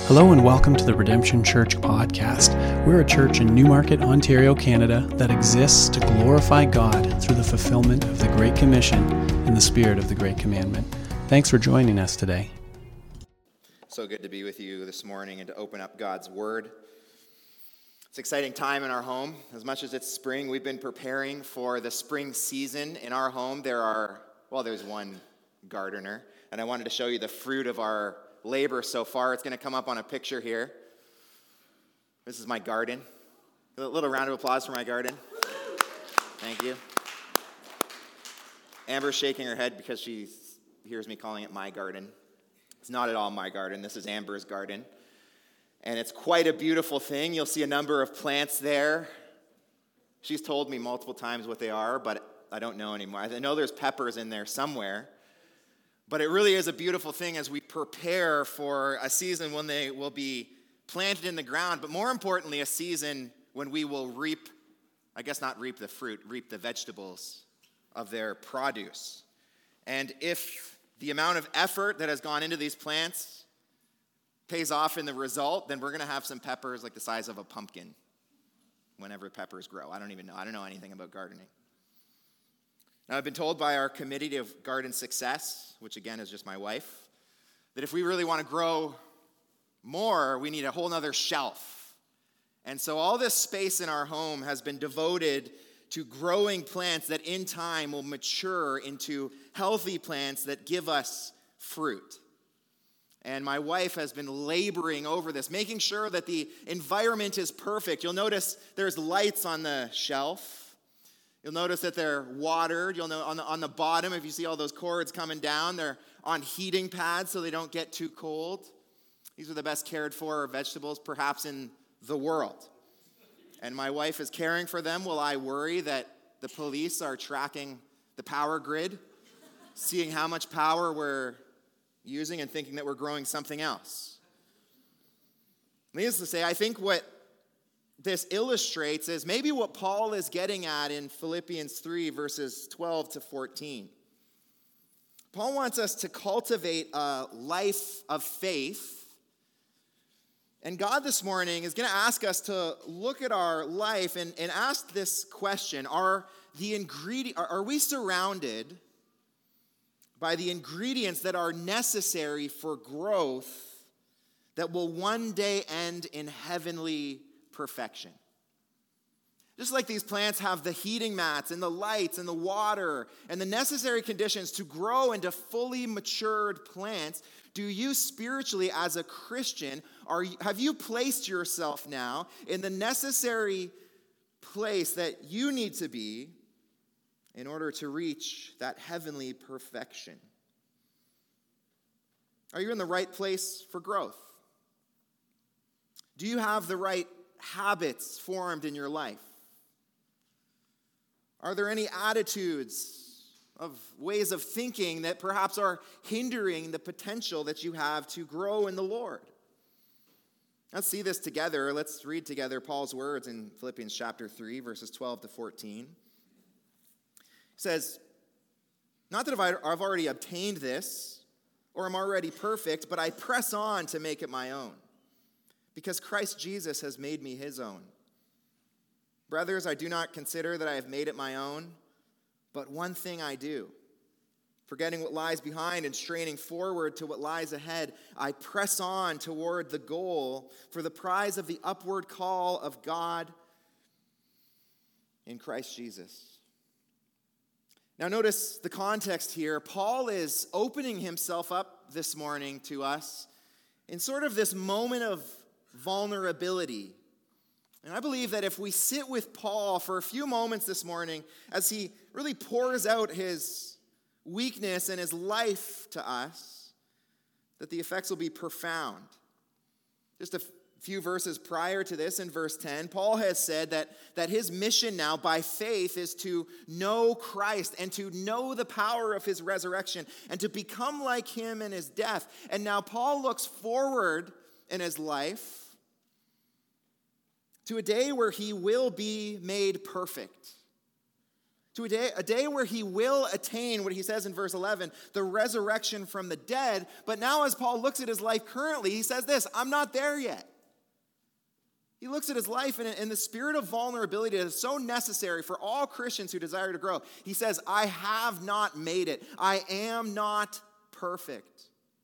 Hello and welcome to the Redemption Church podcast. We're a church in Newmarket, Ontario, Canada that exists to glorify God through the fulfillment of the Great Commission in the spirit of the Great Commandment. Thanks for joining us today. So good to be with you this morning and to open up God's Word. It's an exciting time in our home. As much as it's spring, we've been preparing for the spring season in our home. There's one gardener, and I wanted to show you the fruit of our labor so far. It's going to come up on a picture here. This is my garden. A little round of applause for my garden. Thank you. Amber's shaking her head because she hears me calling it my garden. It's not at all my garden. This is Amber's garden. And it's quite a beautiful thing. You'll see a number of plants there. She's told me multiple times what they are, but I don't know anymore. I know there's peppers in there somewhere. But it really is a beautiful thing as we prepare for a season when they will be planted in the ground, but more importantly, a season when we will reap the vegetables of their produce. And if the amount of effort that has gone into these plants pays off in the result, then we're going to have some peppers like the size of a pumpkin whenever peppers grow. I don't know anything about gardening. Now, I've been told by our committee of garden success, which again is just my wife, that if we really want to grow more, we need a whole nother shelf. And so all this space in our home has been devoted to growing plants that in time will mature into healthy plants that give us fruit. And my wife has been laboring over this, making sure that the environment is perfect. You'll notice there's lights on the shelf. You'll notice that they're watered. You'll know on the bottom, if you see all those cords coming down, they're on heating pads so they don't get too cold. These are the best cared for vegetables perhaps in the world. And my wife is caring for them while I worry that the police are tracking the power grid, seeing how much power we're using and thinking that we're growing something else. Needless to say, I think what this illustrates is maybe what Paul is getting at in Philippians 3, verses 12 to 14. Paul wants us to cultivate a life of faith. And God this morning is going to ask us to look at our life and ask this question. Are we surrounded by the ingredients that are necessary for growth that will one day end in heavenly perfection? Just like these plants have the heating mats and the lights and the water and the necessary conditions to grow into fully matured plants, do you spiritually as a Christian, have you placed yourself now in the necessary place that you need to be in order to reach that heavenly perfection? Are you in the right place for growth? Do you have the right habits formed in your life? Are there any attitudes of ways of thinking that perhaps are hindering the potential that you have to grow in the Lord? Let's see this together. Let's read together Paul's words in Philippians chapter 3, verses 12 to 14. He says, "Not that I've already obtained this or am already perfect, but I press on to make it my own, because Christ Jesus has made me his own. Brothers, I do not consider that I have made it my own, but one thing I do. Forgetting what lies behind and straining forward to what lies ahead, I press on toward the goal for the prize of the upward call of God in Christ Jesus." Now notice the context here. Paul is opening himself up this morning to us in sort of this moment of vulnerability. And I believe that if we sit with Paul for a few moments this morning as he really pours out his weakness and his life to us, that the effects will be profound. Just a few verses prior to this, in verse 10, Paul has said that his mission now by faith is to know Christ and to know the power of his resurrection and to become like him in his death. And now Paul looks forward in his life to a day where he will be made perfect. To a day where he will attain what he says in verse 11, the resurrection from the dead. But now as Paul looks at his life currently, he says this, I'm not there yet. He looks at his life in the spirit of vulnerability that is so necessary for all Christians who desire to grow. He says, I have not made it. I am not perfect.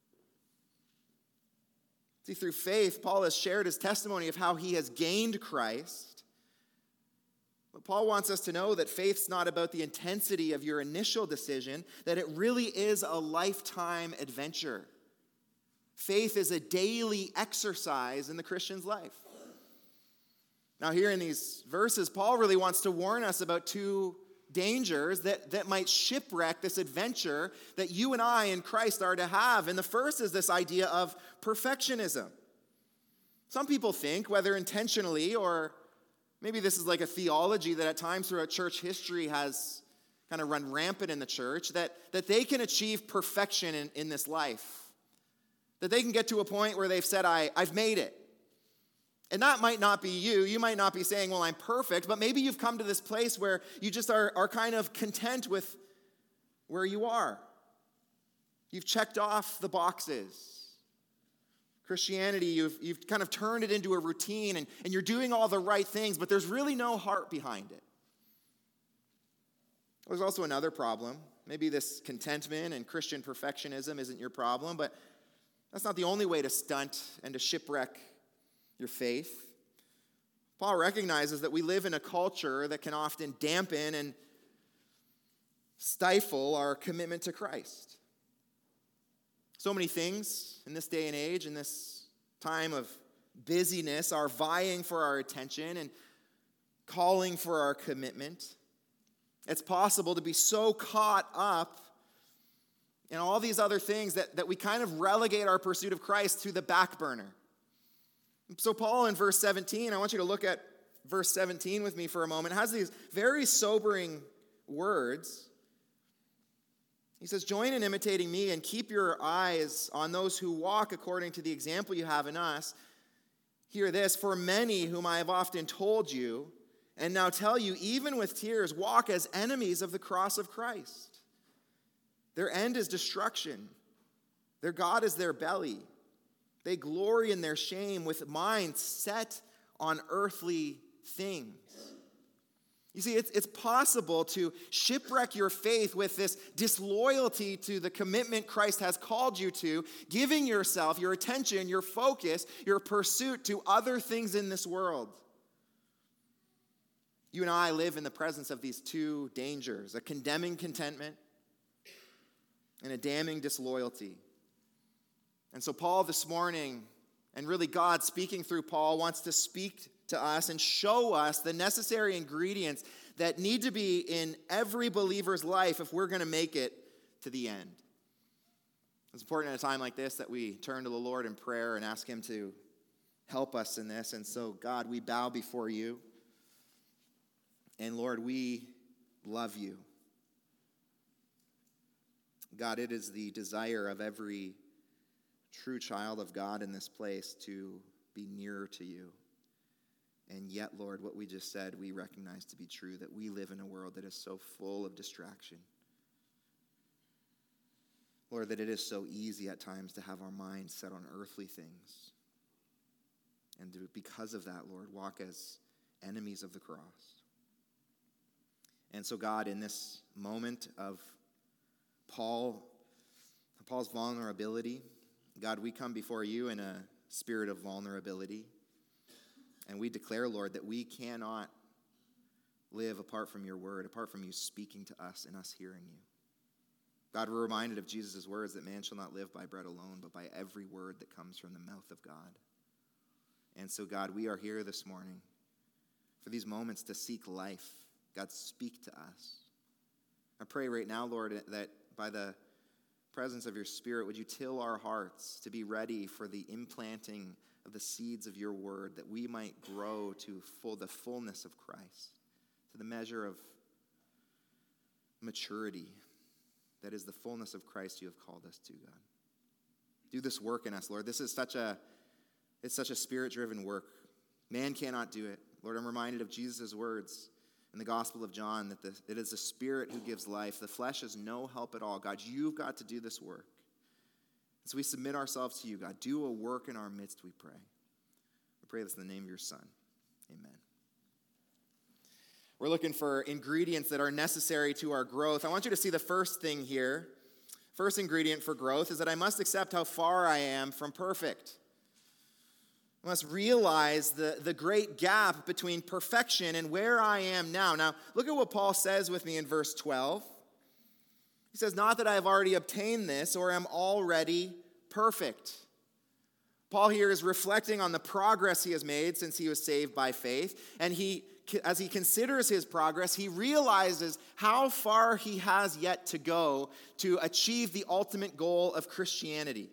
See, through faith, Paul has shared his testimony of how he has gained Christ. But Paul wants us to know that faith's not about the intensity of your initial decision, that it really is a lifetime adventure. Faith is a daily exercise in the Christian's life. Now, here in these verses, Paul really wants to warn us about two dangers that might shipwreck this adventure that you and I in Christ are to have. And the first is this idea of perfectionism. Some people think, whether intentionally or maybe this is like a theology that at times throughout church history has kind of run rampant in the church, that they can achieve perfection in this life. That they can get to a point where they've said, I've made it. And that might not be you. You might not be saying, well, I'm perfect, but maybe you've come to this place where you just are kind of content with where you are. You've checked off the boxes. Christianity, you've kind of turned it into a routine and you're doing all the right things, but there's really no heart behind it. There's also another problem. Maybe this contentment and Christian perfectionism isn't your problem, but that's not the only way to stunt and to shipwreck your faith. Paul recognizes that we live in a culture that can often dampen and stifle our commitment to Christ. So many things in this day and age, in this time of busyness, are vying for our attention and calling for our commitment. It's possible to be so caught up in all these other things that we kind of relegate our pursuit of Christ to the back burner. So Paul in verse 17, I want you to look at verse 17 with me for a moment, has these very sobering words. He says, join in imitating me and keep your eyes on those who walk according to the example you have in us. Hear this, for many whom I have often told you, and now tell you, even with tears, walk as enemies of the cross of Christ. Their end is destruction. Their God is their belly. They glory in their shame with minds set on earthly things. You see, it's possible to shipwreck your faith with this disloyalty to the commitment Christ has called you to, giving yourself, your attention, your focus, your pursuit to other things in this world. You and I live in the presence of these two dangers, a condemning contentment and a damning disloyalty. And so Paul this morning, and really God speaking through Paul, wants to speak to us and show us the necessary ingredients that need to be in every believer's life if we're going to make it to the end. It's important at a time like this that we turn to the Lord in prayer and ask him to help us in this. And so, God, we bow before you. And Lord, we love you. God, it is the desire of every true child of God in this place to be nearer to you. And yet, Lord, what we just said, we recognize to be true, that we live in a world that is so full of distraction. Lord, that it is so easy at times to have our minds set on earthly things. And to, because of that, Lord, walk as enemies of the cross. And so, God, in this moment of Paul's vulnerability, God, we come before you in a spirit of vulnerability. And we declare, Lord, that we cannot live apart from your word, apart from you speaking to us and us hearing you. God, we're reminded of Jesus' words that man shall not live by bread alone, but by every word that comes from the mouth of God. And so, God, we are here this morning for these moments to seek life. God, speak to us. I pray right now, Lord, that by the presence of your Spirit, would you till our hearts to be ready for the implanting of the seeds of your word, that we might grow to the fullness of Christ, to the measure of maturity that is the fullness of Christ you have called us to, God. Do this work in us, Lord. This is such a Spirit-driven work. Man cannot do it. Lord, I'm reminded of Jesus' words. in the Gospel of John that it is the Spirit who gives life. The flesh has no help at all. God, you've got to do this work. So we submit ourselves to you, God. Do a work in our midst, we pray. We pray this in the name of your Son. Amen. We're looking for ingredients that are necessary to our growth. I want you to see the first thing here. First ingredient for growth is that I must accept how far I am from perfect. I must realize the great gap between perfection and where I am now. Now, look at what Paul says with me in verse 12. He says, not that I have already obtained this or am already perfect. Paul here is reflecting on the progress he has made since he was saved by faith. And as he considers his progress, he realizes how far he has yet to go to achieve the ultimate goal of Christianity.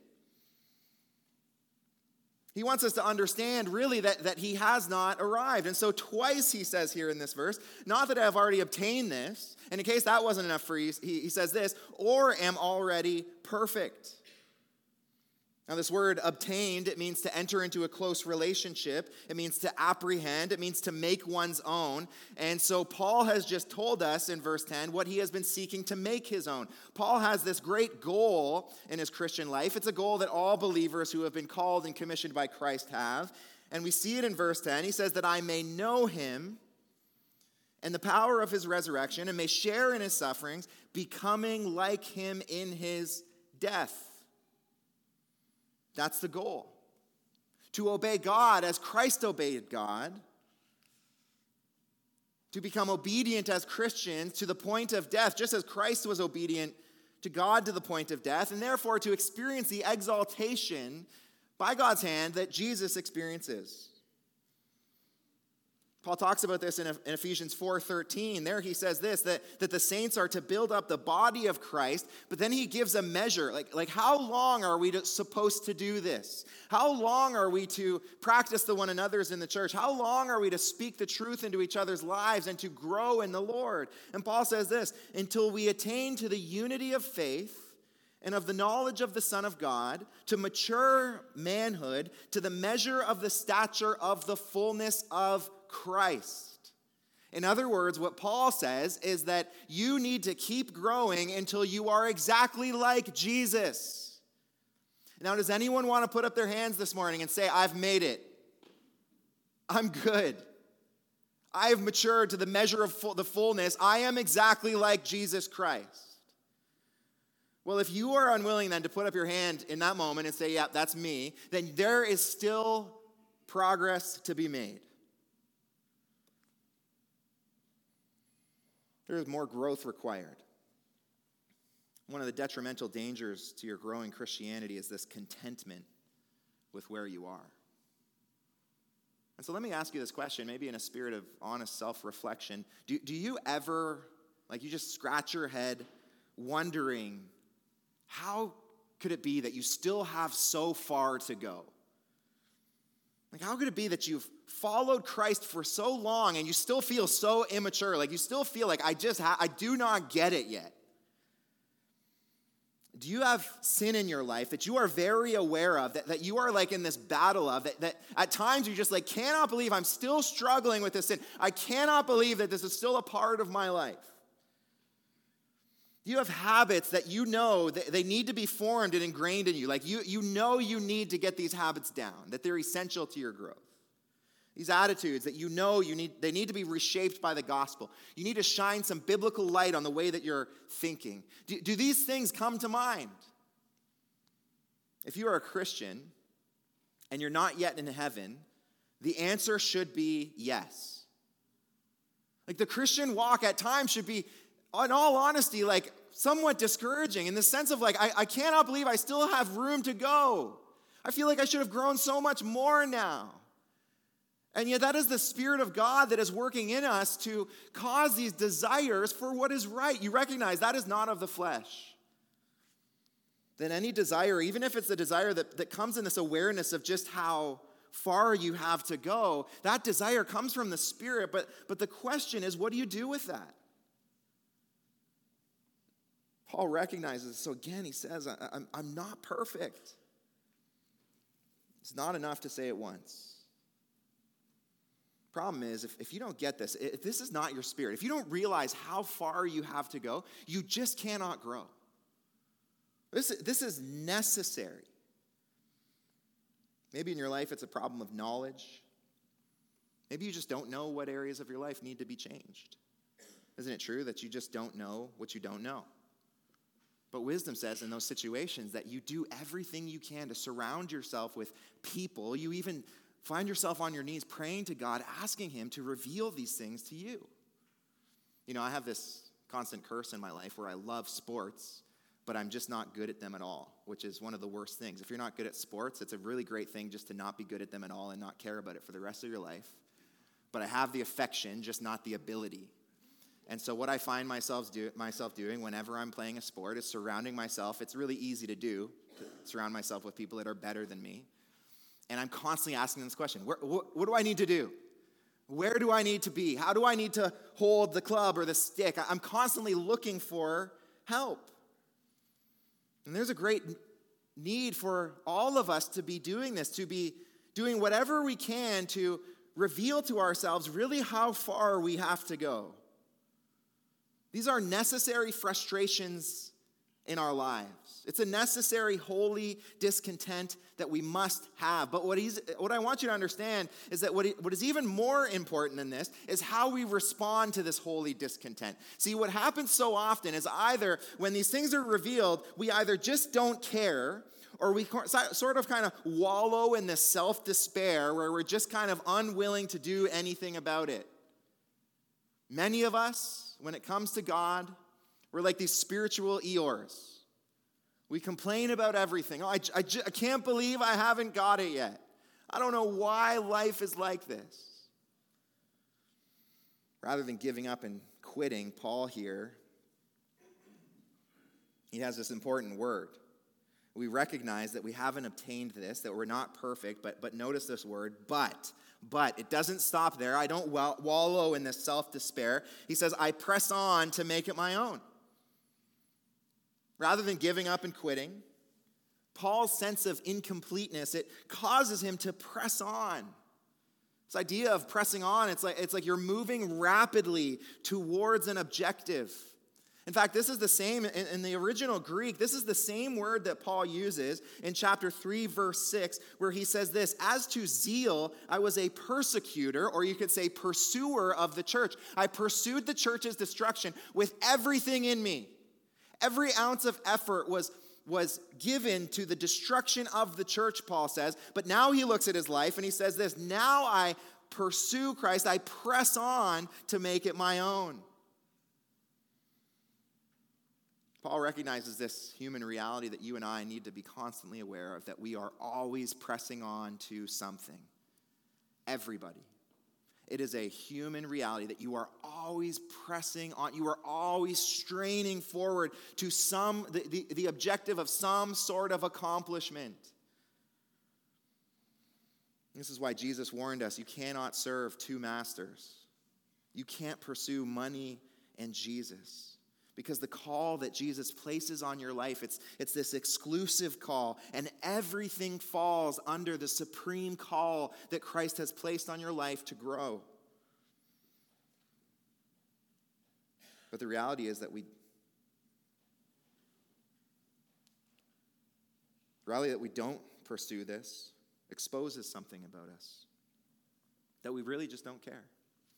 He wants us to understand, really, that he has not arrived. And so twice he says here in this verse, not that I have already obtained this, and in case that wasn't enough for you, he says this, or am already perfect. Now this word obtained, it means to enter into a close relationship. It means to apprehend. It means to make one's own. And so Paul has just told us in verse 10 what he has been seeking to make his own. Paul has this great goal in his Christian life. It's a goal that all believers who have been called and commissioned by Christ have. And we see it in verse 10. He says that I may know him and the power of his resurrection and may share in his sufferings, becoming like him in his death. That's the goal. To obey God as Christ obeyed God. To become obedient as Christians to the point of death, just as Christ was obedient to God to the point of death, and therefore to experience the exaltation by God's hand that Jesus experiences. Paul talks about this in Ephesians 4:13. There he says this, that the saints are to build up the body of Christ, but then he gives a measure. Like how long are we supposed to do this? How long are we to practice the one another's in the church? How long are we to speak the truth into each other's lives and to grow in the Lord? And Paul says this, until we attain to the unity of faith and of the knowledge of the Son of God, to mature manhood, to the measure of the stature of the fullness of Christ. In other words, what Paul says is that you need to keep growing until you are exactly like Jesus. Now, does anyone want to put up their hands this morning and say, I've made it? I'm good. I have matured to the measure of the fullness. I am exactly like Jesus Christ. Well, if you are unwilling then to put up your hand in that moment and say, yeah, that's me, then there is still progress to be made. There is more growth required. One of the detrimental dangers to your growing Christianity is this contentment with where you are. And so let me ask you this question, maybe in a spirit of honest self-reflection. Do you ever, you just scratch your head wondering, how could it be that you still have so far to go? How could it be that you've followed Christ for so long and you still feel so immature? You still feel like I do not get it yet. Do you have sin in your life that you are very aware of, that you are in this battle of, that at times you just cannot believe I'm still struggling with this sin. I cannot believe that this is still a part of my life. Do you have habits that you know that they need to be formed and ingrained in you? You know you need to get these habits down, that they're essential to your growth. These attitudes that you know they need to be reshaped by the gospel. You need to shine some biblical light on the way that you're thinking. Do these things come to mind? If you are a Christian and you're not yet in heaven, the answer should be yes. The Christian walk at times should be, in all honesty, somewhat discouraging in the sense of I cannot believe I still have room to go. I feel like I should have grown so much more now. And yet that is the Spirit of God that is working in us to cause these desires for what is right. You recognize that is not of the flesh. Then any desire, even if it's a desire that comes in this awareness of just how far you have to go, that desire comes from the Spirit. But the question is, what do you do with that? Paul recognizes, so again, he says, I'm not perfect. It's not enough to say it once. Problem is, if you don't get this, if this is not your spirit, if you don't realize how far you have to go, you just cannot grow. This is necessary. Maybe in your life it's a problem of knowledge. Maybe you just don't know what areas of your life need to be changed. Isn't it true that you just don't know what you don't know? But wisdom says in those situations that you do everything you can to surround yourself with people. You even find yourself on your knees praying to God, asking him to reveal these things to you. You know, I have this constant curse in my life where I love sports, but I'm just not good at them at all, which is one of the worst things. If you're not good at sports, it's a really great thing just to not be good at them at all and not care about it for the rest of your life. But I have the affection, just not the ability. And so what I find myself doing whenever I'm playing a sport is surrounding myself. It's really easy to do, to surround myself with people that are better than me. And I'm constantly asking them this question, what do I need to do? Where do I need to be? How do I need to hold the club or the stick? I'm constantly looking for help. And there's a great need for all of us to be doing this, to be doing whatever we can to reveal to ourselves really how far we have to go. These are necessary frustrations in our lives. It's a necessary holy discontent that we must have. But what I want you to understand is that what is even more important than this is how we respond to this holy discontent. See, what happens so often is either when these things are revealed, we either just don't care, or we sort of kind of wallow in this self-despair where we're just kind of unwilling to do anything about it. Many of us, when it comes to God, we're like these spiritual Eeyores. We complain about everything. Oh, I can't believe I haven't got it yet. I don't know why life is like this. Rather than giving up and quitting, Paul here, he has this important word. We recognize that we haven't obtained this, that we're not perfect, but notice this word, but. But it doesn't stop there. I don't wallow in this self-despair. He says, I press on to make it my own. Rather than giving up and quitting, Paul's sense of incompleteness, it causes him to press on. This idea of pressing on, it's like you're moving rapidly towards an objective. In fact, this is the same, in the original Greek, this is the same word that Paul uses in chapter 3, verse 6, where he says this, as to zeal, I was a persecutor, or you could say pursuer of the church. I pursued the church's destruction with everything in me. Every ounce of effort was given to the destruction of the church, Paul says. But now he looks at his life and he says this, now I pursue Christ, I press on to make it my own. Paul recognizes this human reality that you and I need to be constantly aware of, that we are always pressing on to something. Everybody. It is a human reality that you are always pressing on. You are always straining forward to the objective of some sort of accomplishment. This is why Jesus warned us, you cannot serve two masters. You can't pursue money and Jesus. Because the call that Jesus places on your life, it's this exclusive call, and everything falls under the supreme call that Christ has placed on your life to grow. But the reality is that we don't pursue this exposes something about us, that we really just don't care.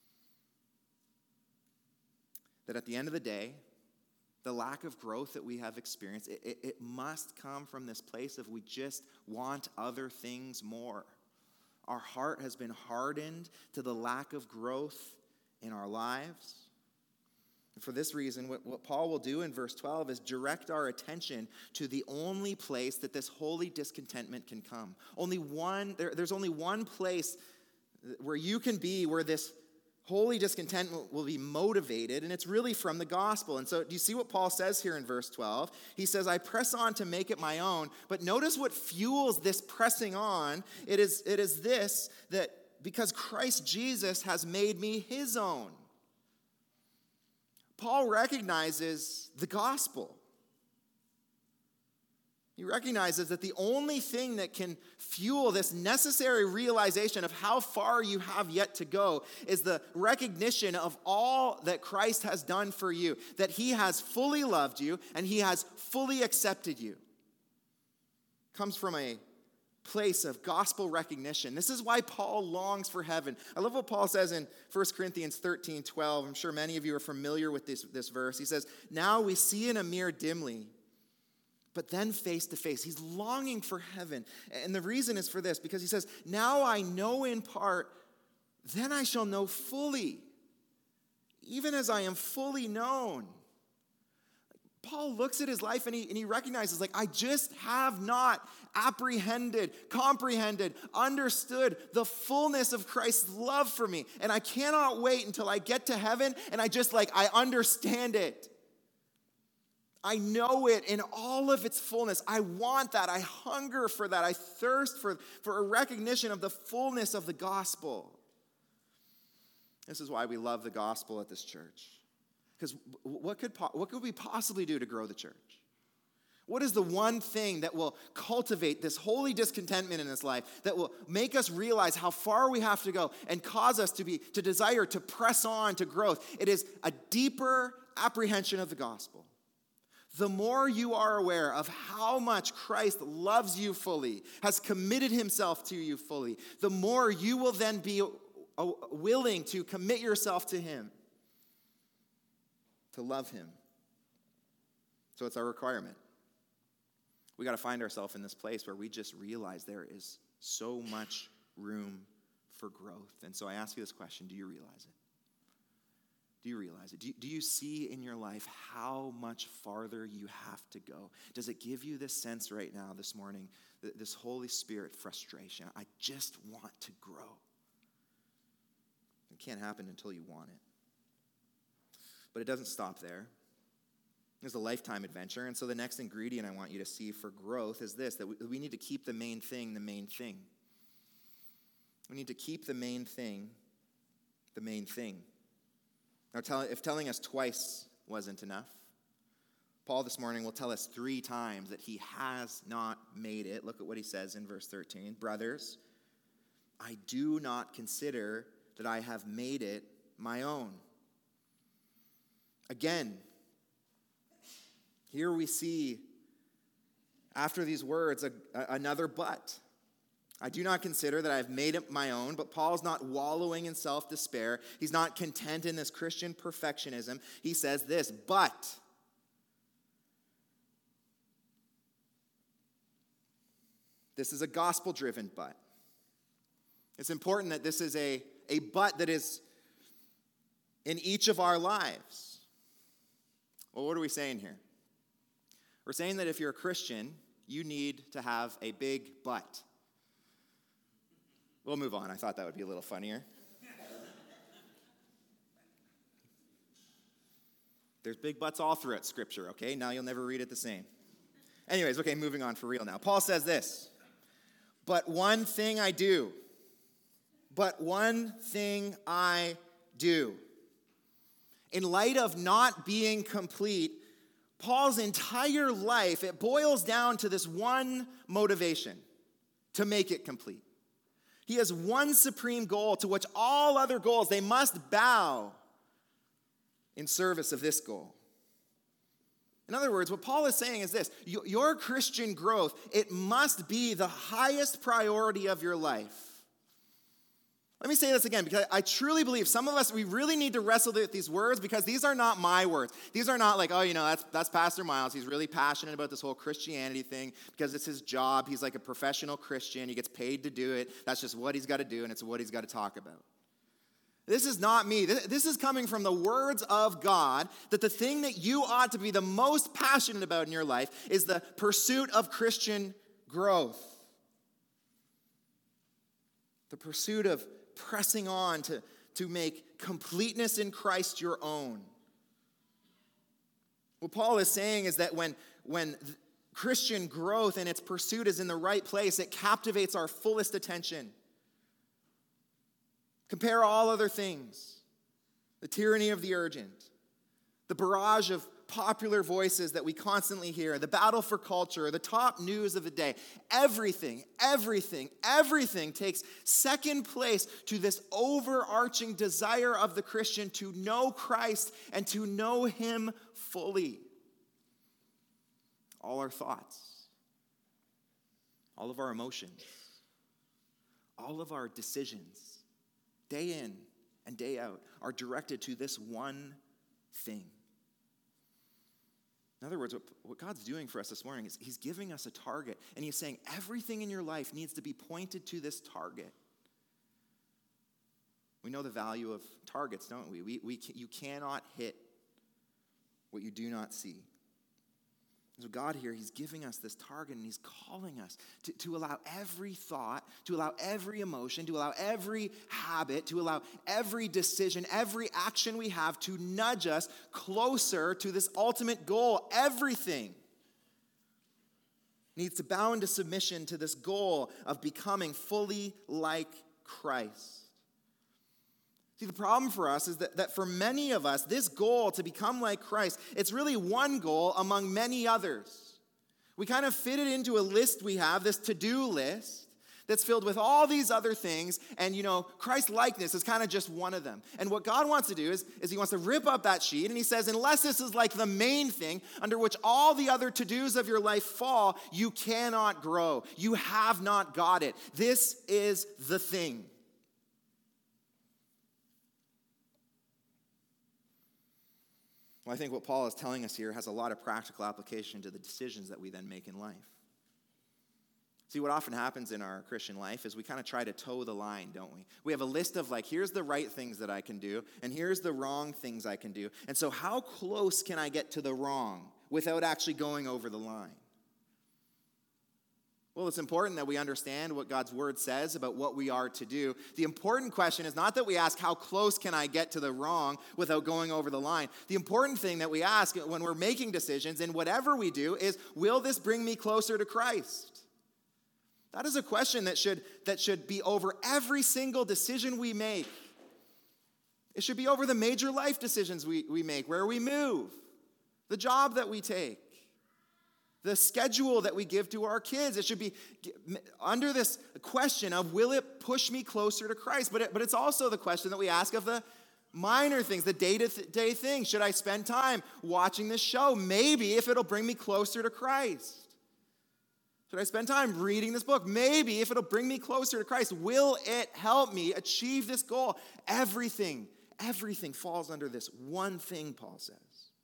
That at the end of the day, the lack of growth that we have experienced, it must come from this place of we just want other things more. Our heart has been hardened to the lack of growth in our lives. And for this reason, what Paul will do in verse 12 is direct our attention to the only place that this holy discontentment can come. There's only one place where you can be, where this holy discontentment will be motivated, and it's really from the gospel. And so do you see what Paul says here in verse 12? He says, I press on to make it my own. But notice what fuels this pressing on. It is this, that because Christ Jesus has made me his own. Paul recognizes the gospel. He recognizes that the only thing that can fuel this necessary realization of how far you have yet to go is the recognition of all that Christ has done for you, that he has fully loved you and he has fully accepted you. It comes from a place of gospel recognition. This is why Paul longs for heaven. I love what Paul says in 1 Corinthians 13:12. I'm sure many of you are familiar with this verse. He says, "Now we see in a mirror dimly, but then face to face." He's longing for heaven. And the reason is for this, because he says, "Now I know in part, then I shall know fully, even as I am fully known." Paul looks at his life and he recognizes, I just have not comprehended, understood the fullness of Christ's love for me. And I cannot wait until I get to heaven and I understand it. I know it in all of its fullness. I want that. I hunger for that. I thirst for a recognition of the fullness of the gospel. This is why we love the gospel at this church. Because what could we possibly do to grow the church? What is the one thing that will cultivate this holy discontentment in this life, that will make us realize how far we have to go and cause us to desire to press on to growth? It is a deeper apprehension of the gospel. The more you are aware of how much Christ loves you fully, has committed himself to you fully, the more you will then be willing to commit yourself to him, to love him. So it's our requirement. We got to find ourselves in this place where we just realize there is so much room for growth. And so I ask you this question: do you realize it? Do you realize it? Do you see in your life how much farther you have to go? Does it give you this sense right now, this morning, this Holy Spirit frustration? I just want to grow. It can't happen until you want it. But it doesn't stop there. It's a lifetime adventure. And so the next ingredient I want you to see for growth is this, that we need to keep the main thing the main thing. We need to keep the main thing the main thing. Now, if telling us twice wasn't enough, Paul this morning will tell us 3 times that he has not made it. Look at what he says in verse 13. "Brothers, I do not consider that I have made it my own." Again, here we see, after these words, another but. I do not consider that I have made it my own, but Paul's not wallowing in self-despair. He's not content in this Christian perfectionism. He says this, but. This is a gospel-driven but. It's important that this is a but that is in each of our lives. Well, what are we saying here? We're saying that if you're a Christian, you need to have a big but. We'll move on. I thought that would be a little funnier. There's big buts all throughout Scripture, okay? Now you'll never read it the same. Anyways, okay, moving on for real now. Paul says this, "But one thing I do. But one thing I do." In light of not being complete, Paul's entire life, it boils down to this one motivation: to make it complete. He has one supreme goal to which all other goals, they must bow in service of this goal. In other words, what Paul is saying is this: your Christian growth, it must be the highest priority of your life. Let me say this again, because I truly believe some of us, we really need to wrestle with these words, because these are not my words. These are not like, that's Pastor Miles. He's really passionate about this whole Christianity thing because it's his job. He's like a professional Christian. He gets paid to do it. That's just what he's got to do, and it's what he's got to talk about. This is not me. This is coming from the words of God, that the thing that you ought to be the most passionate about in your life is the pursuit of Christian growth. The pursuit of pressing on to make completeness in Christ your own. What Paul is saying is that when Christian growth and its pursuit is in the right place, it captivates our fullest attention. Compare all other things: the tyranny of the urgent, the barrage of popular voices that we constantly hear, the battle for culture, the top news of the day, everything takes second place to this overarching desire of the Christian to know Christ and to know him fully. All our thoughts, all of our emotions, all of our decisions, day in and day out, are directed to this one thing. In other words, what God's doing for us this morning is he's giving us a target, and he's saying everything in your life needs to be pointed to this target. We know the value of targets, don't we? You cannot hit what you do not see. So God here, he's giving us this target, and he's calling us to allow every thought, to allow every emotion, to allow every habit, to allow every decision, every action we have to nudge us closer to this ultimate goal. Everything needs to bow into submission to this goal of becoming fully like Christ. See, the problem for us is that for many of us, this goal to become like Christ, it's really one goal among many others. We kind of fit it into a list we have, this to-do list, that's filled with all these other things, and Christ-likeness is kind of just one of them. And what God wants to do is he wants to rip up that sheet, and he says, unless this is like the main thing under which all the other to-dos of your life fall, you cannot grow. You have not got it. This is the thing. Well, I think what Paul is telling us here has a lot of practical application to the decisions that we then make in life. See, what often happens in our Christian life is we kind of try to toe the line, don't we? We have a list of here's the right things that I can do, and here's the wrong things I can do. And so how close can I get to the wrong without actually going over the line? Well, it's important that we understand what God's word says about what we are to do. The important question is not that we ask, how close can I get to the wrong without going over the line? The important thing that we ask when we're making decisions in whatever we do is, will this bring me closer to Christ? That is a question that should be over every single decision we make. It should be over the major life decisions we make, where we move, the job that we take, the schedule that we give to our kids. It should be under this question of, will it push me closer to Christ? But it's also the question that we ask of the minor things, the day-to-day things. Should I spend time watching this show? Maybe if it'll bring me closer to Christ. Should I spend time reading this book? Maybe if it'll bring me closer to Christ. Will it help me achieve this goal? Everything falls under this one thing, Paul says.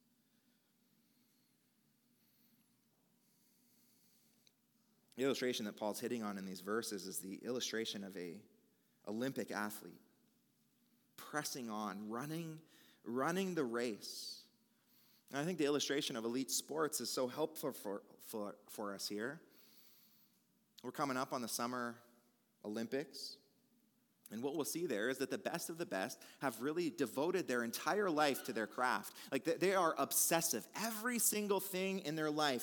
The illustration that Paul's hitting on in these verses is the illustration of an Olympic athlete pressing on, running the race. And I think the illustration of elite sports is so helpful for us here. We're coming up on the Summer Olympics, and what we'll see there is that the best of the best have really devoted their entire life to their craft. They are obsessive. Every single thing in their life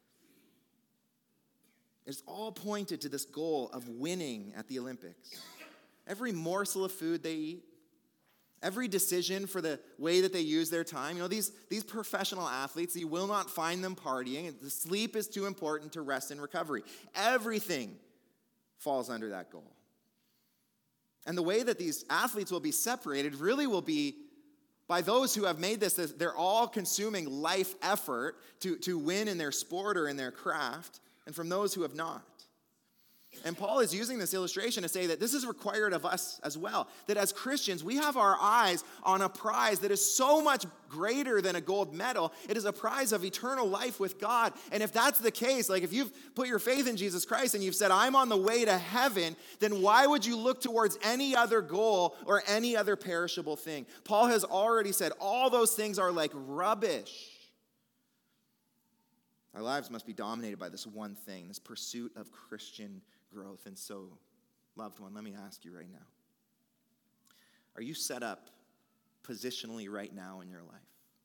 is all pointed to this goal of winning at the Olympics. Every morsel of food they eat, every decision for the way that they use their time. These professional athletes, you will not find them partying. The sleep is too important to rest and recovery. Everything falls under that goal. And the way that these athletes will be separated really will be by those who have made this their all-consuming life effort to win in their sport or in their craft, and from those who have not. And Paul is using this illustration to say that this is required of us as well. That as Christians, we have our eyes on a prize that is so much greater than a gold medal. It is a prize of eternal life with God. And if that's the case, if you've put your faith in Jesus Christ and you've said, I'm on the way to heaven, then why would you look towards any other goal or any other perishable thing? Paul has already said all those things are like rubbish. Our lives must be dominated by this one thing, this pursuit of Christian growth. And so, loved one, let me ask you right now. Are you set up positionally right now in your life?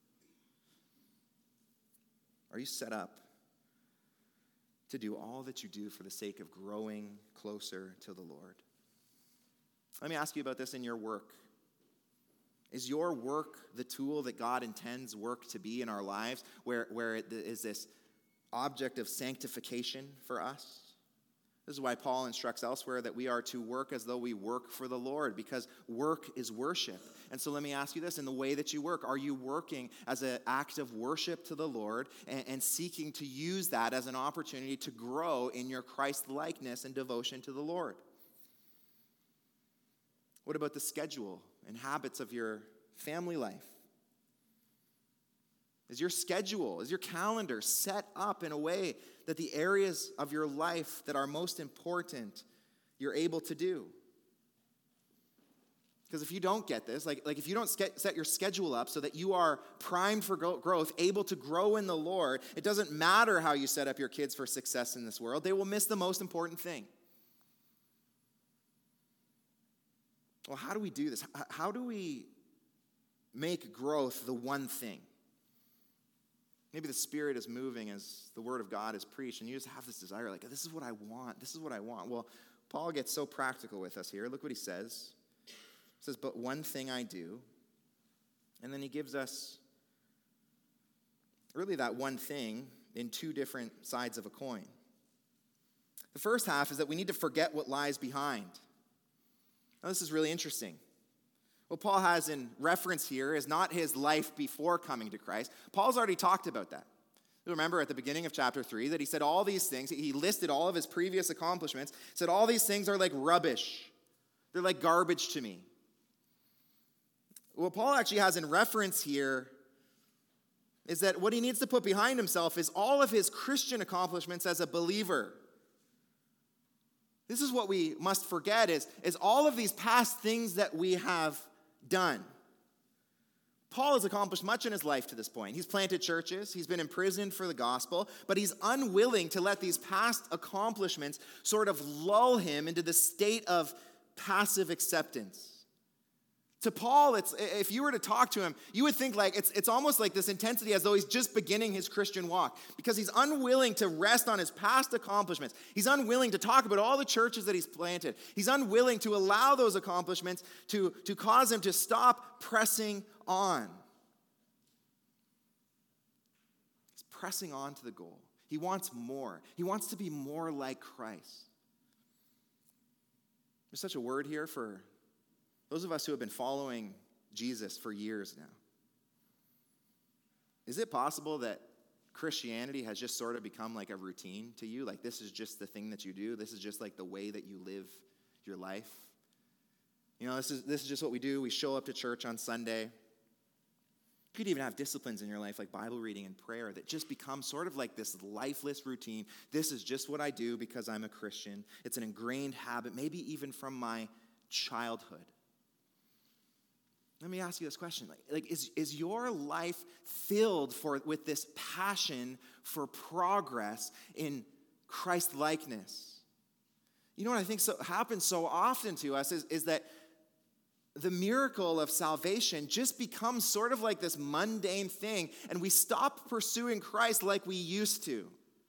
Are you set up to do all that you do for the sake of growing closer to the Lord? Let me ask you about this in your work, Is your work the tool that God intends work to be in our lives, where it is this object of sanctification for us? This is why Paul instructs elsewhere that we are to work as though we work for the Lord, because work is worship. And so let me ask you this, in the way that you work, are you working as an act of worship to the Lord and seeking to use that as an opportunity to grow in your Christ-likeness and devotion to the Lord? What about the schedule and habits of your family life? Is your schedule, is your calendar set up in a way that the areas of your life that are most important, you're able to do? Because if you don't get this, like if you don't set your schedule up so that you are primed for growth, able to grow in the Lord, it doesn't matter how you set up your kids for success in this world. They will miss the most important thing. Well, how do we do this? How do we make growth the one thing? Maybe the Spirit is moving as the Word of God is preached, and you just have this desire, like, this is what I want. This is what I want. Well, Paul gets so practical with us here. Look what he says. He says, but one thing I do. And then he gives us really that one thing in two different sides of a coin. The first half is that we need to forget what lies behind. Now, this is really interesting. What Paul has in reference here is not his life before coming to Christ. Paul's already talked about that. You remember at the beginning of chapter 3 that he said all these things, he listed all of his previous accomplishments, said all these things are like rubbish. They're like garbage to me. What Paul actually has in reference here is that what he needs to put behind himself is all of his Christian accomplishments as a believer. This is what we must forget is all of these past things that we have done. Paul has accomplished much in his life to this point. He's planted churches, he's been imprisoned for the gospel, but he's unwilling to let these past accomplishments sort of lull him into the state of passive acceptance. To Paul, if you were to talk to him, you would think like it's almost like this intensity as though he's just beginning his Christian walk, because he's unwilling to rest on his past accomplishments. He's unwilling to talk about all the churches that he's planted. He's unwilling to allow those accomplishments to cause him to stop pressing on. He's pressing on to the goal. He wants more. He wants to be more like Christ. There's such a word here for those of us who have been following Jesus for years now. Is it possible that Christianity has just sort of become like a routine to you? Like this is just the thing that you do. This is just like the way that you live your life. You know, this is just what we do. We show up to church on Sunday. You could even have disciplines in your life like Bible reading and prayer that just become sort of like this lifeless routine. This is just what I do because I'm a Christian. It's an ingrained habit, maybe even from my childhood. Let me ask you this question. Like is your life filled with this passion for progress in Christ-likeness? You know what I think happens so often to us is that the miracle of salvation just becomes sort of like this mundane thing, and we stop pursuing Christ like we used to.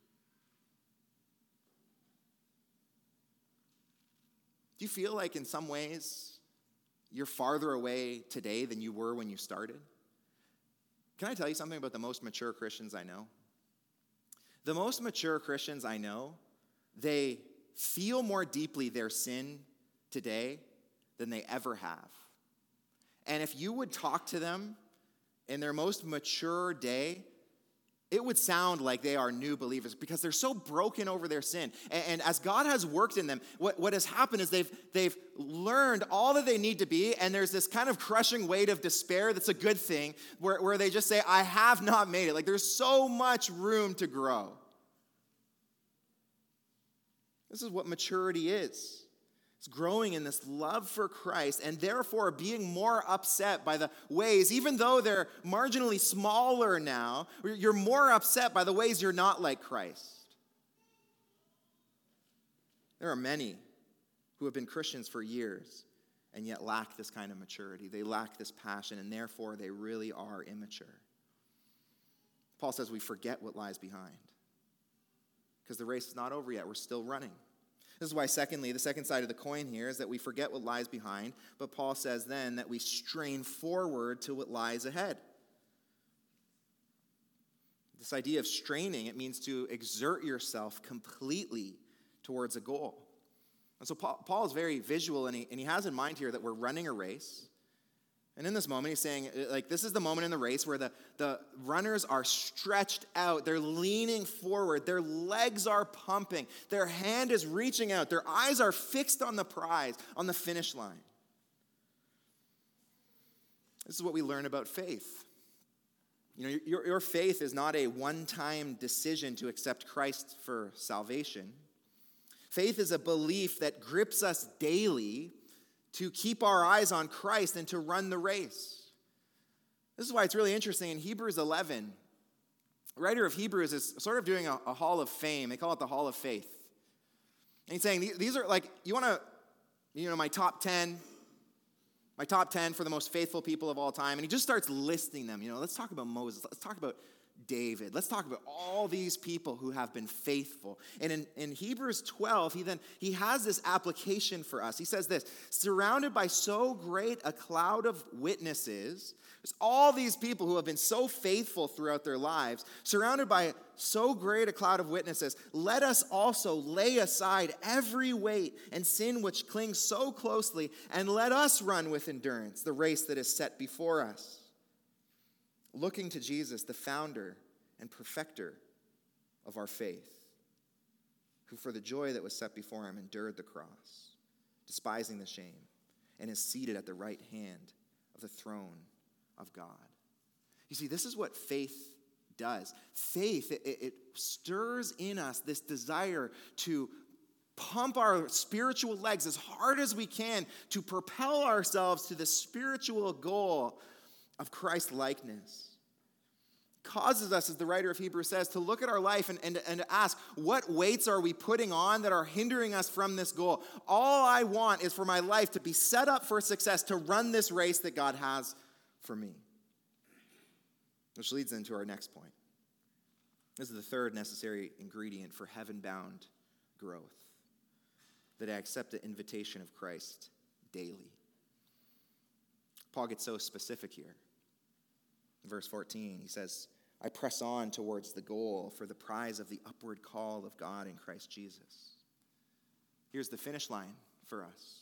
Do you feel like in some ways you're farther away today than you were when you started? Can I tell you something about the most mature Christians I know? The most mature Christians I know, they feel more deeply their sin today than they ever have. And if you would talk to them in their most mature day, it would sound like they are new believers because they're so broken over their sin. And as God has worked in them, what has happened is they've learned all that they need to be, and there's this kind of crushing weight of despair that's a good thing, where they just say, I have not made it. Like there's so much room to grow. This is what maturity is. It's growing in this love for Christ and therefore being more upset by the ways, even though they're marginally smaller now, you're more upset by the ways you're not like Christ. There are many who have been Christians for years and yet lack this kind of maturity. They lack this passion, and therefore they really are immature. Paul says we forget what lies behind because the race is not over yet. We're still running. This is why, secondly, the second side of the coin here is that we forget what lies behind, but Paul says then that we strain forward to what lies ahead. This idea of straining, it means to exert yourself completely towards a goal. And so Paul is very visual, and he has in mind here that we're running a race. And in this moment, he's saying, like, this is the moment in the race where the runners are stretched out. They're leaning forward. Their legs are pumping. Their hand is reaching out. Their eyes are fixed on the prize, on the finish line. This is what we learn about faith. You know, your faith is not a one-time decision to accept Christ for salvation. Faith is a belief that grips us daily to keep our eyes on Christ and to run the race. This is why it's really interesting. In Hebrews 11, the writer of Hebrews is sort of doing a hall of fame. They call it the hall of faith. And he's saying, these are like, you want to, my top 10 for the most faithful people of all time. And he just starts listing them. Let's talk about Moses. Let's talk about David. Let's talk about all these people who have been faithful. And in Hebrews 12, he has this application for us. He says this: surrounded by so great a cloud of witnesses, there's all these people who have been so faithful throughout their lives, surrounded by so great a cloud of witnesses, let us also lay aside every weight and sin which clings so closely, and let us run with endurance the race that is set before us, looking to Jesus, the founder and perfecter of our faith, who for the joy that was set before him endured the cross, despising the shame, and is seated at the right hand of the throne of God. You see, this is what faith does. Faith, it stirs in us this desire to pump our spiritual legs as hard as we can to propel ourselves to the spiritual goal of Christ-likeness. Causes us, as the writer of Hebrews says, to look at our life and to ask, what weights are we putting on that are hindering us from this goal? All I want is for my life to be set up for success, to run this race that God has for me. Which leads into our next point. This is the third necessary ingredient for heaven-bound growth, that I accept the invitation of Christ daily. Paul gets so specific here. In verse 14, he says, I press on towards the goal for the prize of the upward call of God in Christ Jesus. Here's the finish line for us.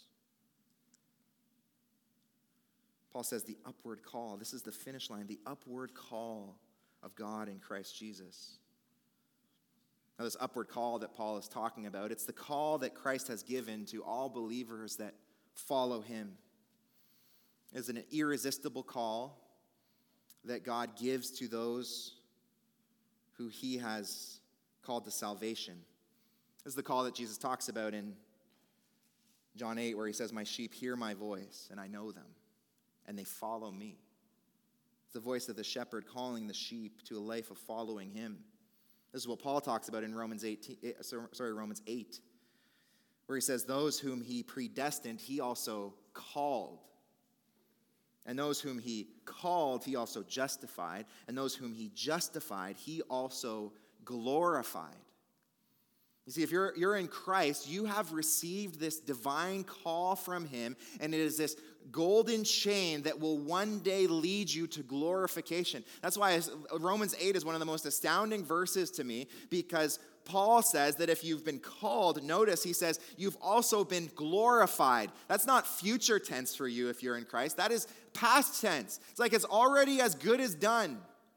Paul says the upward call. This is the finish line, the upward call of God in Christ Jesus. Now, this upward call that Paul is talking about, it's the call that Christ has given to all believers that follow him. It's an irresistible call that God gives to those who he has called to salvation. This is the call that Jesus talks about in John 8, where he says, my sheep hear my voice, and I know them, and they follow me. It's the voice of the shepherd calling the sheep to a life of following him. This is what Paul talks about in Romans 8, where he says, those whom he predestined, he also called. And those whom he called, he also justified. And those whom he justified, he also glorified. You see, if you're in Christ, you have received this divine call from him, and it is this golden chain that will one day lead you to glorification. That's why Romans 8 is one of the most astounding verses to me, because Paul says that if you've been called, notice he says, you've also been glorified. That's not future tense for you if you're in Christ. That is past tense. It's like it's already as good as done.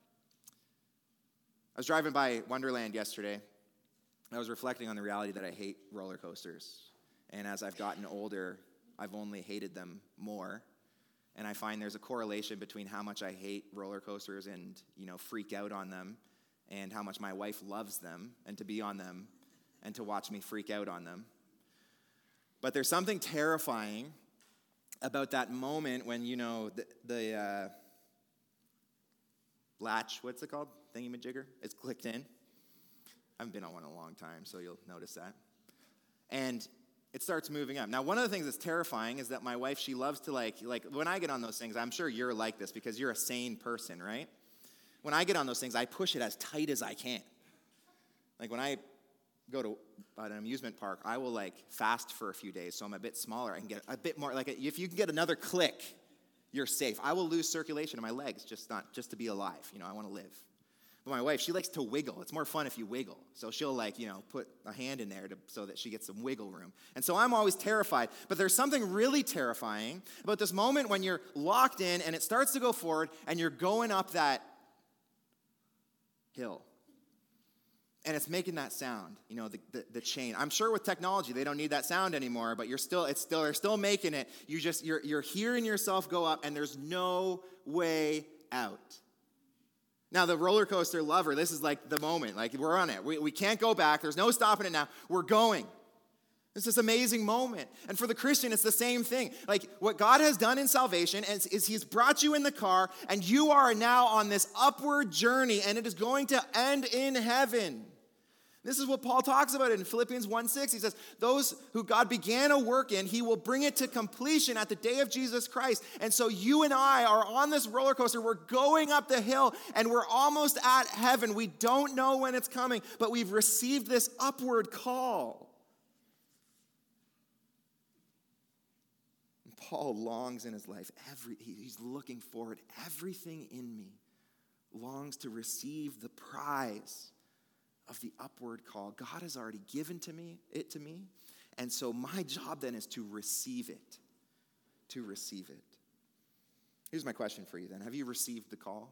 I was driving by Wonderland yesterday. I was reflecting on the reality that I hate roller coasters. And as I've gotten older, I've only hated them more. And I find there's a correlation between how much I hate roller coasters and, freak out on them, and how much my wife loves them and to be on them and to watch me freak out on them. But there's something terrifying about that moment when, the latch, what's it called? Thingamajigger? It's clicked in. I haven't been on one in a long time, so you'll notice that. And it starts moving up. Now, one of the things that's terrifying is that my wife, she loves to like when I get on those things, I'm sure you're like this because you're a sane person, right? When I get on those things, I push it as tight as I can. Like when I go to an amusement park, I will like fast for a few days so I'm a bit smaller. I can get a bit more, like if you can get another click, you're safe. I will lose circulation in my legs just to be alive. I want to live. But my wife, she likes to wiggle. It's more fun if you wiggle. So she'll put a hand in there so that she gets some wiggle room. And so I'm always terrified. But there's something really terrifying about this moment when you're locked in and it starts to go forward and you're going up that hill. And it's making that sound, the chain. I'm sure with technology they don't need that sound anymore, but they're still making it. You're hearing yourself go up, and there's no way out. Now the roller coaster lover, this is like the moment. Like we're on it. We can't go back. There's no stopping it now. We're going. It's this amazing moment. And for the Christian, it's the same thing. Like what God has done in salvation is he's brought you in the car, and you are now on this upward journey, and it is going to end in heaven. This is what Paul talks about in Philippians 1:6. He says, those who God began a work in, he will bring it to completion at the day of Jesus Christ. And so you and I are on this roller coaster. We're going up the hill, and we're almost at heaven. We don't know when it's coming, but we've received this upward call. And Paul longs in his life. He's looking forward. Everything in me longs to receive the prize of the upward call. God has already given it to me. And so my job then is to receive it. To receive it. Here's my question for you then. Have you received the call?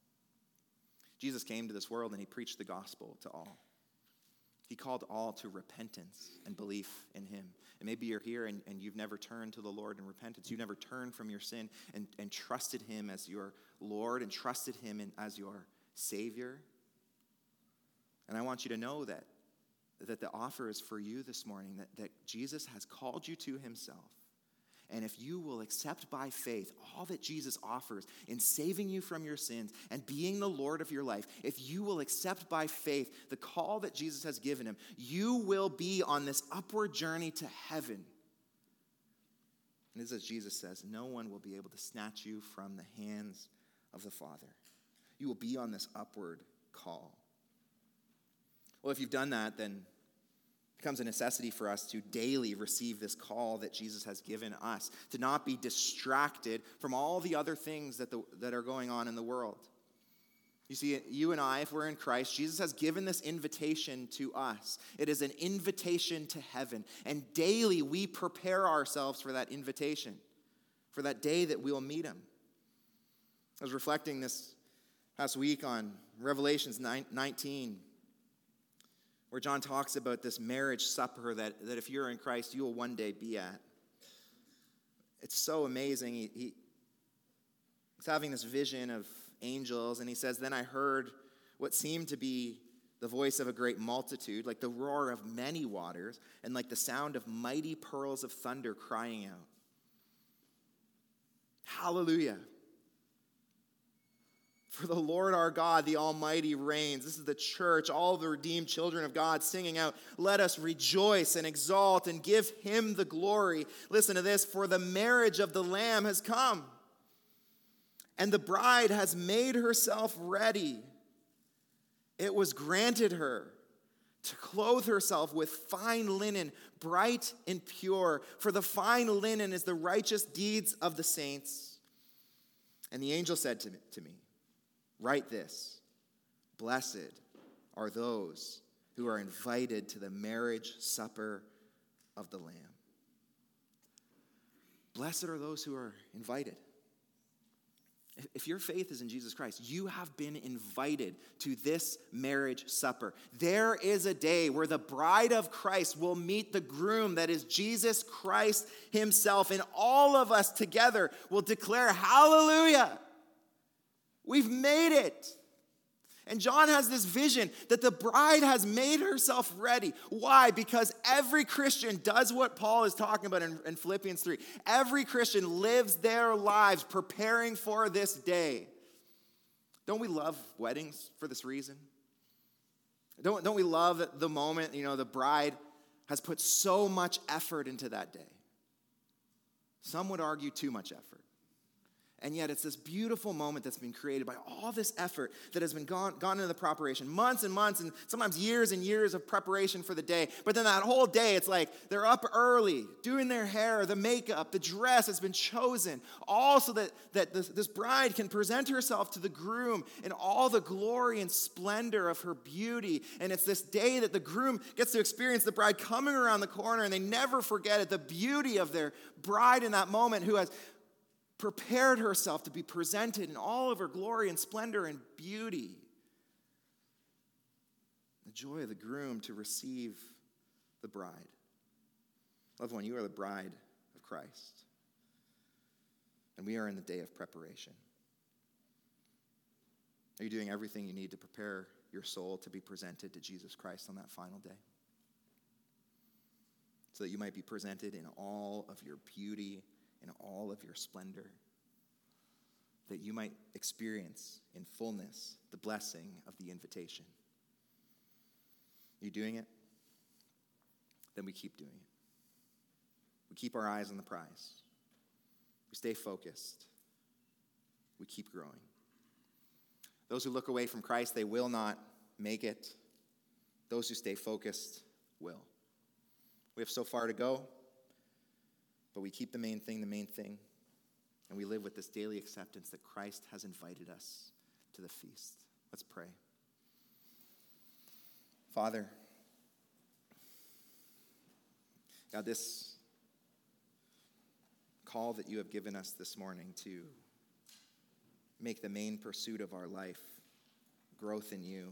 Jesus came to this world and he preached the gospel to all. He called all to repentance and belief in him. And maybe you're here and you've never turned to the Lord in repentance. You've never turned from your sin and trusted him as your Lord and trusted him as your Savior. And I want you to know that the offer is for you this morning, that Jesus has called you to himself. And if you will accept by faith all that Jesus offers in saving you from your sins and being the Lord of your life, if you will accept by faith the call that Jesus has given him, you will be on this upward journey to heaven. And this is as Jesus says, no one will be able to snatch you from the hands of the Father. You will be on this upward call. Well, if you've done that, then it becomes a necessity for us to daily receive this call that Jesus has given us, to not be distracted from all the other things that are going on in the world. You see, you and I, if we're in Christ, Jesus has given this invitation to us. It is an invitation to heaven. And daily we prepare ourselves for that invitation, for that day that we will meet him. I was reflecting this past week on Revelations 19, where John talks about this marriage supper that if you're in Christ, you will one day be at. It's so amazing. He's having this vision of angels, and he says, then I heard what seemed to be the voice of a great multitude, like the roar of many waters, and like the sound of mighty pearls of thunder crying out. Hallelujah. For the Lord our God, the Almighty, reigns. This is the church, all the redeemed children of God singing out, let us rejoice and exalt and give him the glory. Listen to this, for the marriage of the Lamb has come, and the bride has made herself ready. It was granted her to clothe herself with fine linen, bright and pure, for the fine linen is the righteous deeds of the saints. And the angel said to me, write this, blessed are those who are invited to the marriage supper of the Lamb. Blessed are those who are invited. If your faith is in Jesus Christ, you have been invited to this marriage supper. There is a day where the bride of Christ will meet the groom that is Jesus Christ himself, and all of us together will declare, hallelujah. We've made it. And John has this vision that the bride has made herself ready. Why? Because every Christian does what Paul is talking about in Philippians 3. Every Christian lives their lives preparing for this day. Don't we love weddings for this reason? Don't we love the moment, the bride has put so much effort into that day? Some would argue too much effort. And yet it's this beautiful moment that's been created by all this effort that has been gone into the preparation. Months and months and sometimes years and years of preparation for the day. But then that whole day, it's like they're up early, doing their hair, the makeup, the dress has been chosen. All so that this bride can present herself to the groom in all the glory and splendor of her beauty. And it's this day that the groom gets to experience the bride coming around the corner, and they never forget it, the beauty of their bride in that moment who has prepared herself to be presented in all of her glory and splendor and beauty. The joy of the groom to receive the bride. Loved one, you are the bride of Christ. And we are in the day of preparation. Are you doing everything you need to prepare your soul to be presented to Jesus Christ on that final day? So that you might be presented in all of your beauty, in all of your splendor, that you might experience in fullness the blessing of the invitation. Are you doing it? Then we keep doing it. We keep our eyes on the prize. We stay focused. We keep growing. Those who look away from Christ, they will not make it. Those who stay focused will. We have so far to go, but we keep the main thing, and we live with this daily acceptance that Christ has invited us to the feast. Let's pray. Father, God, this call that you have given us this morning to make the main pursuit of our life growth in you,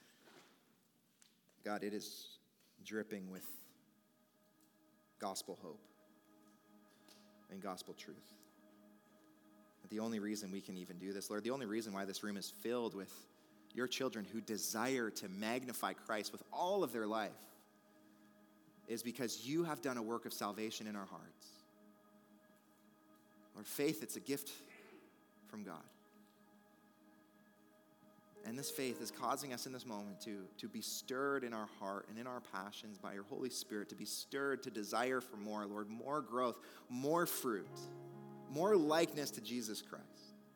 God, it is dripping with gospel hope and gospel truth. The only reason we can even do this, Lord, the only reason why this room is filled with your children who desire to magnify Christ with all of their life is because you have done a work of salvation in our hearts. Lord, faith, it's a gift from God. And this faith is causing us in this moment to be stirred in our heart and in our passions by your Holy Spirit, to be stirred to desire for more, Lord, more growth, more fruit, more likeness to Jesus Christ.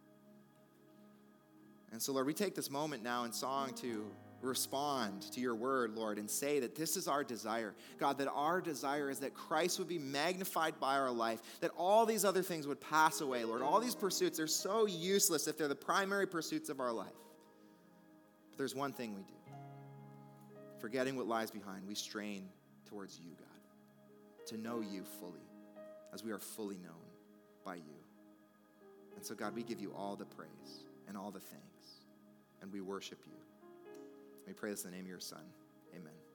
And so, Lord, we take this moment now in song to respond to your word, Lord, and say that this is our desire. God, that our desire is that Christ would be magnified by our life, that all these other things would pass away, Lord. All these pursuits are so useless if they're the primary pursuits of our life. But there's one thing we do. Forgetting what lies behind, we strain towards you, God, to know you fully, as we are fully known by you. And so, God, we give you all the praise and all the thanks, and we worship you. We pray this in the name of your Son. Amen.